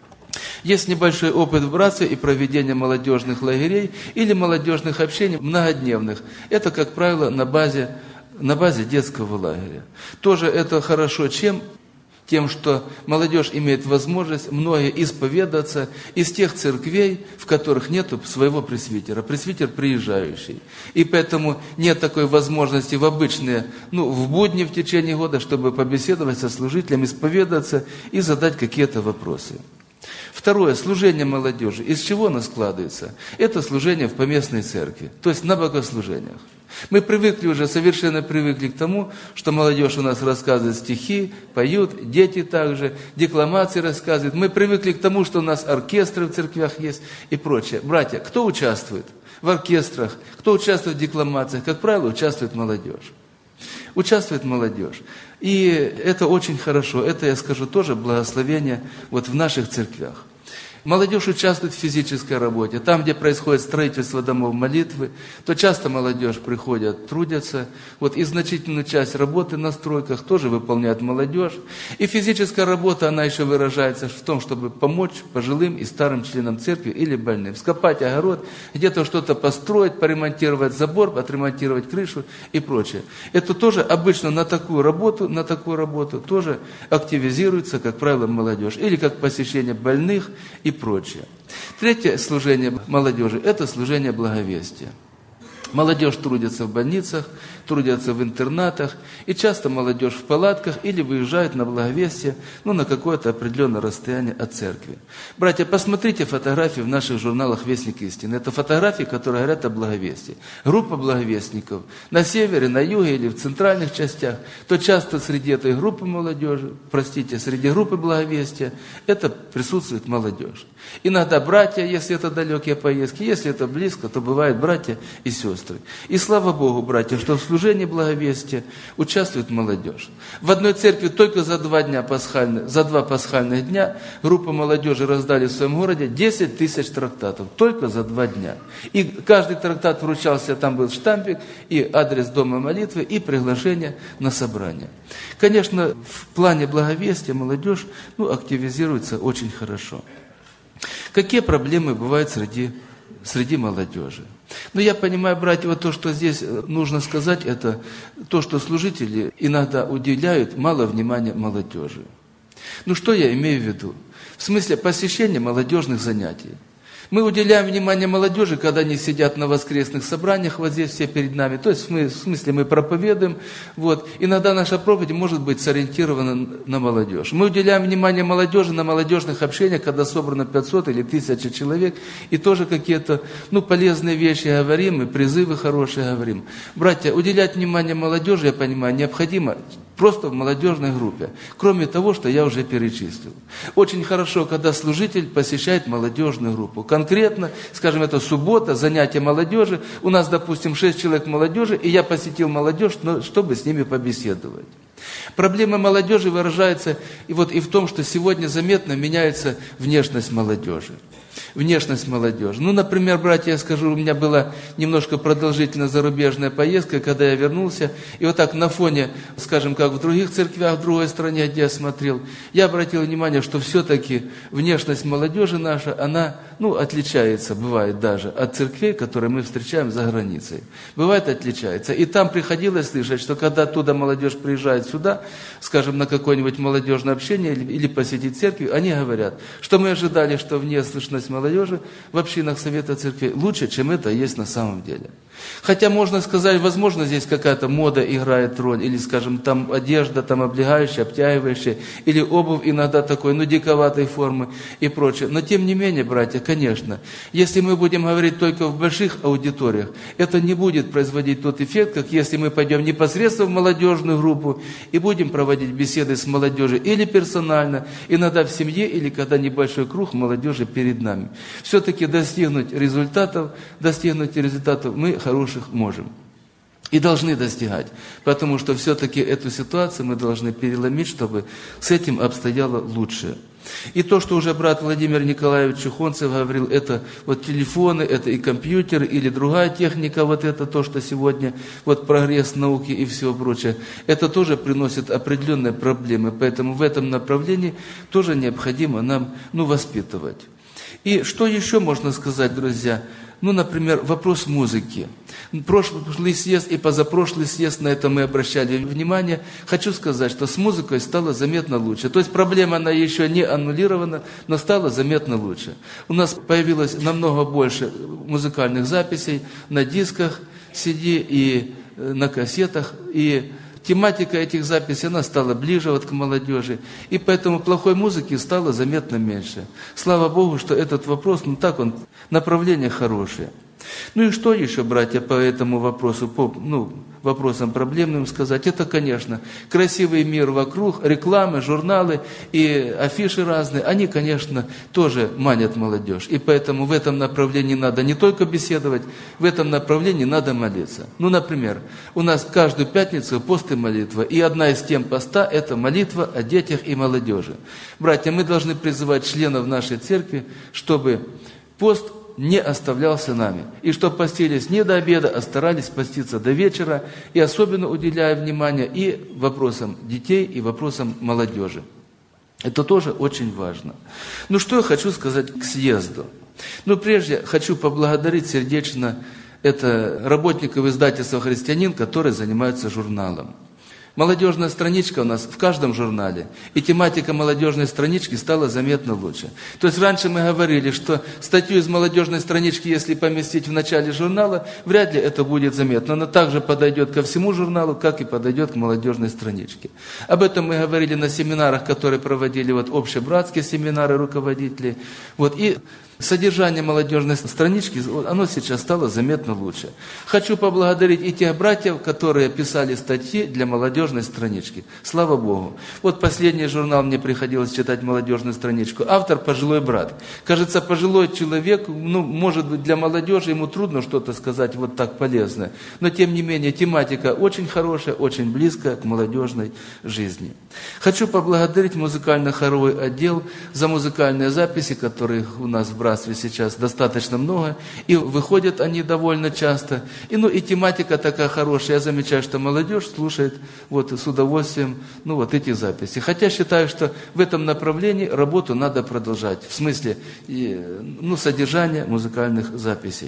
Есть небольшой опыт в братстве и проведения молодежных лагерей или молодежных общений многодневных. Это, как правило, на базе, на базе детского лагеря. Тоже это хорошо чем? Тем, что молодежь имеет возможность многие исповедаться из тех церквей, в которых нет своего пресвитера. Пресвитер приезжающий. И поэтому нет такой возможности в обычные, ну, в будни в течение года, чтобы побеседовать со служителем, исповедаться и задать какие-то вопросы. Второе, служение молодежи. Из чего оно складывается? Это служение в поместной церкви, то есть на богослужениях. Мы привыкли уже, совершенно привыкли к тому, что молодежь у нас рассказывает стихи, поют, дети также, декламации рассказывают. Мы привыкли к тому, что у нас оркестры в церквях есть и прочее. Братья, кто участвует в оркестрах, кто участвует в декламациях? Как правило, участвует молодежь. Участвует молодежь. И это очень хорошо. Это, я скажу, тоже благословение вот в наших церквях. Молодежь участвует в физической работе. Там, где происходит строительство домов молитвы, то часто молодежь приходят, трудятся. Вот и значительную часть работы на стройках тоже выполняет молодежь. И физическая работа, она еще выражается в том, чтобы помочь пожилым и старым членам церкви или больным. Вскопать огород, где-то что-то построить, поремонтировать забор, отремонтировать крышу и прочее. Это тоже обычно на такую работу, на такую работу тоже активизируется, как правило, молодежь. Или как посещение больных и прочее. Третье служение молодежи – это служение благовестия. Молодежь трудится в больницах, трудятся в интернатах, и часто молодежь в палатках или выезжает на благовестие, ну, на какое-то определенное расстояние от церкви. Братья, посмотрите фотографии в наших журналах «Вестник истины». Это фотографии, которые говорят о благовестии. Группа благовестников на севере, на юге или в центральных частях, то часто среди этой группы молодежи, простите, среди группы благовестия, это присутствует молодежь. Иногда братья, если это далекие поездки, если это близко, то бывают братья и сестры. И слава Богу, братья, что в служении благовестия участвует молодежь. В одной церкви только за два дня пасхальных, за два пасхальных дня группа молодежи раздали в своем городе десять тысяч трактатов. Только за два дня. И каждый трактат вручался, там был штампик, и адрес дома молитвы, и приглашение на собрание. Конечно, в плане благовестия молодежь ну, активизируется очень хорошо. Какие проблемы бывают среди, среди молодежи? Но я понимаю, братья, вот то, что здесь нужно сказать, это то, что служители иногда уделяют мало внимания молодежи. Ну, что я имею в виду? В смысле посещения молодежных занятий. Мы уделяем внимание молодежи, когда они сидят на воскресных собраниях, вот здесь все перед нами. То есть, мы, в смысле, мы проповедуем. Вот. Иногда наша проповедь может быть сориентирована на молодежь. Мы уделяем внимание молодежи на молодежных общениях, когда собрано пятьсот или тысяча человек, и тоже какие-то ну, полезные вещи говорим, и призывы хорошие говорим. Братья, уделять внимание молодежи, я понимаю, необходимо просто в молодежной группе, кроме того, что я уже перечислил. Очень хорошо, когда служитель посещает молодежную группу. Конкретно, скажем, это суббота, занятие молодежи. У нас, допустим, шесть человек молодежи, и я посетил молодежь, чтобы с ними побеседовать. Проблема молодежи выражается и, вот, и в том, что сегодня заметно меняется внешность молодежи. Внешность молодежи. Ну, например, братья, я скажу, у меня была немножко продолжительная зарубежная поездка, когда я вернулся, и вот так на фоне, скажем, как в других церквях, в другой стране, где я смотрел, я обратил внимание, что все-таки внешность молодежи наша, она, ну, отличается, бывает даже, от церквей, которые мы встречаем за границей. Бывает, отличается. И там приходилось слышать, что когда оттуда молодежь приезжает приезжают сюда, скажем, на какое-нибудь молодежное общение или, или посетить церковь, они говорят, что мы ожидали, что внеслышность молодежи в общинах Совета Церкви лучше, чем это есть на самом деле. Хотя можно сказать, возможно, здесь какая-то мода играет роль, или, скажем, там одежда там облегающая, обтягивающая, или обувь иногда такой, ну, диковатой формы и прочее. Но тем не менее, братья, конечно, если мы будем говорить только в больших аудиториях, это не будет производить тот эффект, как если мы пойдем непосредственно в молодежную группу и будем проводить беседы с молодежью или персонально, иногда в семье, или когда небольшой круг молодежи перед нами. Все-таки достигнуть результатов, достигнуть результатов мы хороших можем. И должны достигать. Потому что все-таки эту ситуацию мы должны переломить, чтобы с этим обстояло лучше. И то, что уже брат Владимир Николаевич Чухонцев говорил, это вот телефоны, это и компьютеры, или другая техника, вот это то, что сегодня, вот прогресс науки и все прочее, это тоже приносит определенные проблемы. Поэтому в этом направлении тоже необходимо нам, ну, воспитывать. И что еще можно сказать, друзья? Ну, например, вопрос музыки. Прошлый съезд и позапрошлый съезд, на это мы обращали внимание. Хочу сказать, что с музыкой стало заметно лучше. То есть проблема, она еще не аннулирована, но стала заметно лучше. У нас появилось намного больше музыкальных записей на дисках, си ди и на кассетах, и тематика этих записей, она стала ближе вот к молодежи, и поэтому плохой музыки стало заметно меньше. Слава Богу, что этот вопрос, ну так он, направление хорошее. Ну и что еще, братья, по этому вопросу, по ну, вопросам проблемным сказать? Это, конечно, красивый мир вокруг, рекламы, журналы и афиши разные, они, конечно, тоже манят молодежь. И поэтому в этом направлении надо не только беседовать, в этом направлении надо молиться. Ну, например, у нас каждую пятницу пост и молитва, и одна из тем поста – это молитва о детях и молодежи. Братья, мы должны призывать членов нашей церкви, чтобы пост не оставлялся нами. И что постились не до обеда, а старались поститься до вечера, и особенно уделяя внимание и вопросам детей, и вопросам молодежи. Это тоже очень важно. Ну, что я хочу сказать к съезду. Ну, прежде хочу поблагодарить сердечно это работников издательства «Христианин», которые занимаются журналом. Молодежная страничка у нас в каждом журнале, и тематика молодежной странички стала заметно лучше. То есть раньше мы говорили, что статью из молодежной странички, если поместить в начале журнала, вряд ли это будет заметно. Она также подойдет ко всему журналу, как и подойдет к молодежной страничке. Об этом мы говорили на семинарах, которые проводили вот общебратские семинары руководителей. Вот, и содержание молодежной странички, оно сейчас стало заметно лучше. Хочу поблагодарить и тех братьев, которые писали статьи для молодежной странички. Слава Богу. Вот последний журнал мне приходилось читать молодежную страничку. Автор пожилой брат. Кажется, пожилой человек, ну, может быть, для молодежи ему трудно что-то сказать вот так полезное. Но, тем не менее, тематика очень хорошая, очень близкая к молодежной жизни. Хочу поблагодарить музыкально-хоровой отдел за музыкальные записи, которых у нас в братстве сейчас достаточно много, и выходят они довольно часто. И, ну, и тематика такая хорошая. Я замечаю, что молодежь слушает вот, с удовольствием ну, вот эти записи. Хотя считаю, что в этом направлении работу надо продолжать, в смысле ну, содержания музыкальных записей.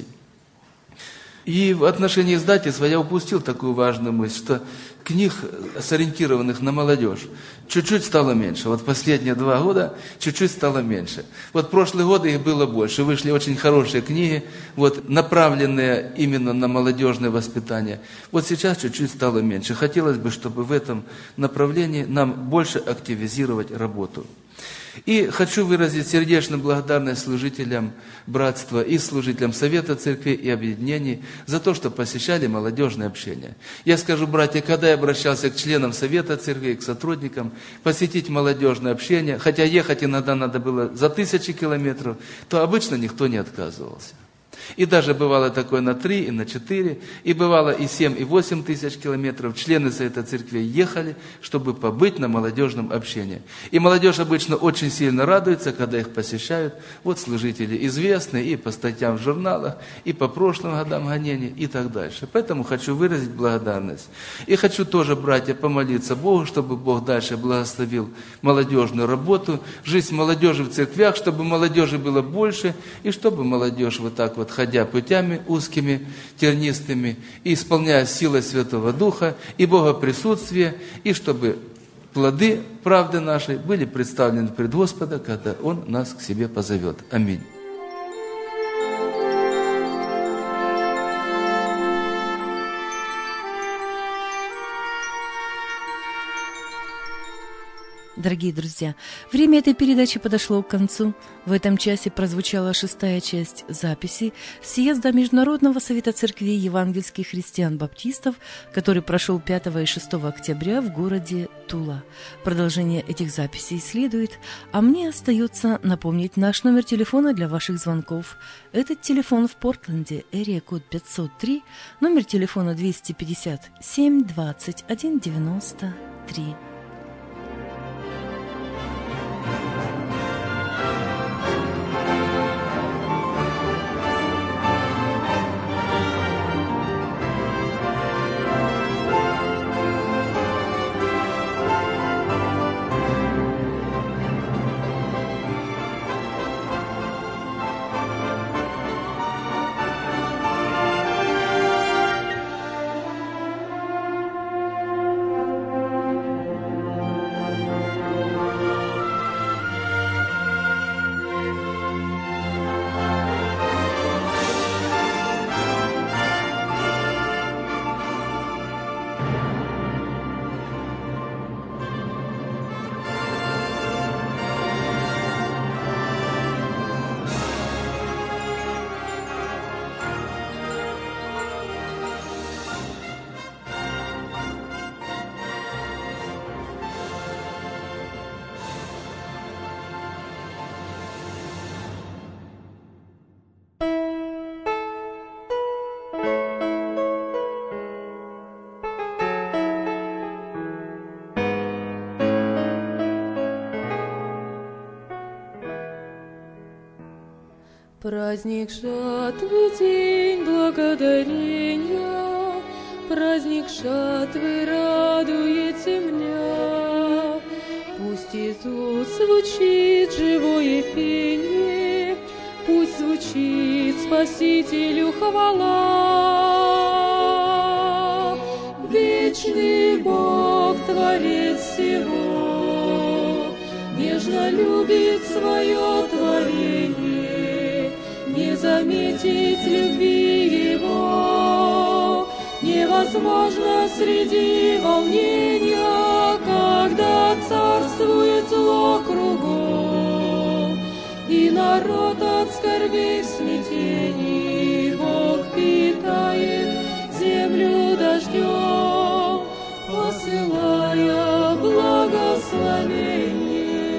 И в отношении издательства я упустил такую важную мысль, что книг, сориентированных на молодежь, чуть-чуть стало меньше. Вот последние два года чуть-чуть стало меньше. Вот прошлые годы их было больше. Вышли очень хорошие книги, вот, направленные именно на молодежное воспитание. Вот сейчас чуть-чуть стало меньше. Хотелось бы, чтобы в этом направлении нам больше активизировать работу. И хочу выразить сердечную благодарность служителям братства и служителям Совета Церкви и объединений за то, что посещали молодежное общение. Я скажу, братья, когда я обращался к членам Совета Церкви, к сотрудникам, посетить молодежное общение, хотя ехать иногда надо было за тысячи километров, то обычно никто не отказывался. И даже бывало такое на три и на четыре, и бывало и семь, и восемь тысяч километров. Члены Совета Церкви ехали, чтобы побыть на молодежном общении. И молодежь обычно очень сильно радуется, когда их посещают. Вот служители известные и по статьям в журналах, и по прошлым годам гонений, и так дальше. Поэтому хочу выразить благодарность. И хочу тоже, братья, помолиться Богу, чтобы Бог дальше благословил молодежную работу, жизнь молодежи в церквях, чтобы молодежи было больше, и чтобы молодежь вот так вот ходя путями узкими, тернистыми, и исполняя силой Святого Духа и Бога присутствия, и чтобы плоды правды нашей были представлены пред Господа, когда Он нас к себе позовет. Аминь. Дорогие друзья, время этой передачи подошло к концу. В этом часе прозвучала шестая часть записи съезда Международного совета церквей евангельских христиан-баптистов, который прошел пятого и шестого октября в городе Тула. Продолжение этих записей следует, а мне остается напомнить наш номер телефона для ваших звонков. Этот телефон в Портленде, эрия код пятьсот три, номер телефона двести пятьдесят семь двадцать один девяносто три. Праздник жатвы, день благодарения, праздник жатвы радуете меня. Пусть Иисус звучит живое пение, пусть звучит Спасителю хвала. Вечный Бог, Творец всего, нежно любит свое творение. Не заметить любви Его невозможно среди волнения, когда царствует зло кругом, и народ от скорбей в смятении. Бог питает землю дождем, посылая благословение.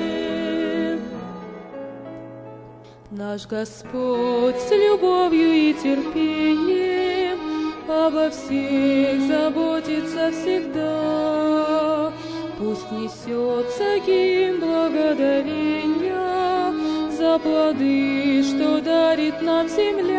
Наш Господь с любовью и терпением обо всех заботится всегда. Пусть несется гимн благодарения за плоды, что дарит нам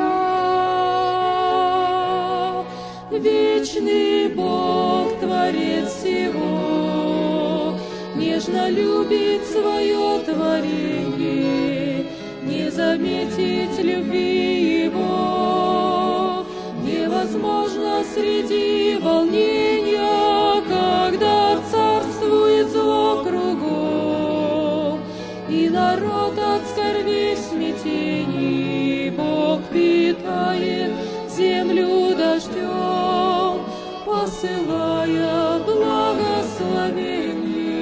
земля. Вечный Бог, Творец всего, нежно любит свое творение. Не заметить любви Его невозможно среди волнения, когда царствует зло кругом, и народ от скорбей в смятении. Бог питает землю дождем, посылая благословение.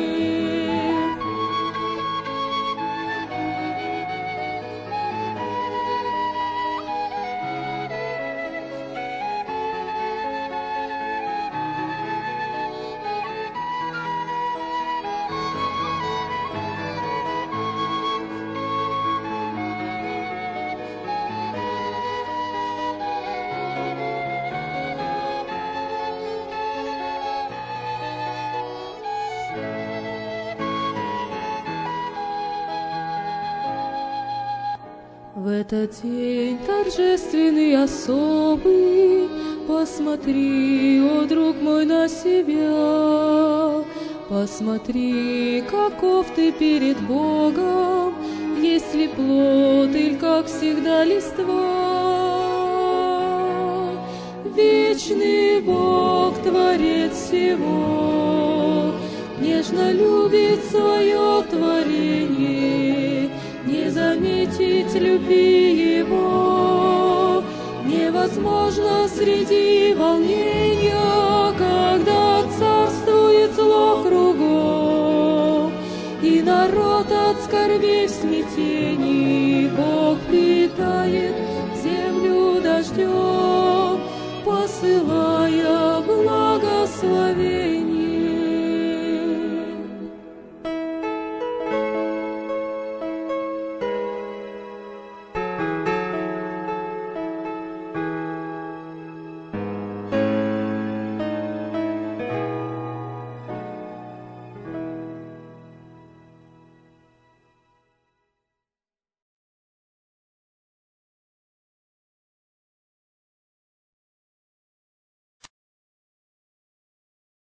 В этот день торжественный особый, посмотри, о друг мой, на себя. Посмотри, каков ты перед Богом, есть ли плод или, как всегда, листва. вечный Бог, Творец всего, нежно любит свое творение, не заметить любви Его невозможно среди волнения, когда царствует зло кругом, и народ от скорбей в смятении. Бог питает